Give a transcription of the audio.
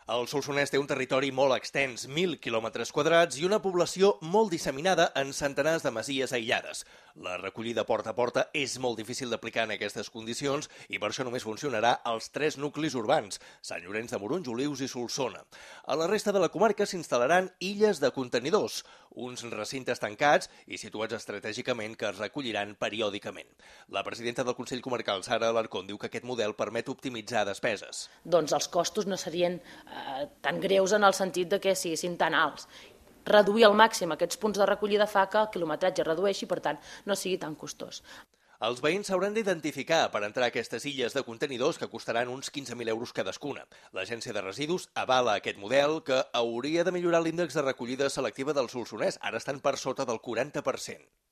El Solsonès té un territori molt extens, 1.000 quilòmetres quadrats, i una població molt disseminada en centenars de masies aïllades. La recollida porta a porta és molt difícil d'aplicar en aquestes condicions i per això només funcionarà als 3 nuclis urbans, Sant Llorenç de Morunys, Olius i Solsona. A la resta de la comarca s'instal·laran illes de contenidors, uns recintes tancats i situats estratègicament que es recolliran periòdicament. La presidenta del Consell Comarcal, Sara Alarcón, diu que aquest model permet optimitzar despeses. Doncs els costos no serien tan greus en el sentit de que siguessin tan alts. Reduir al màxim aquests punts de recollida fa que el quilometratge redueixi i, per tant, no sigui tan costós. Els veïns s'hauran d'identificar per entrar a aquestes illes de contenidors que costaran uns 15.000 euros cadascuna. L'Agència de Residus avala aquest model que hauria de millorar l'índex de recollida selectiva del Solsonès. Ara estan per sota del 40%.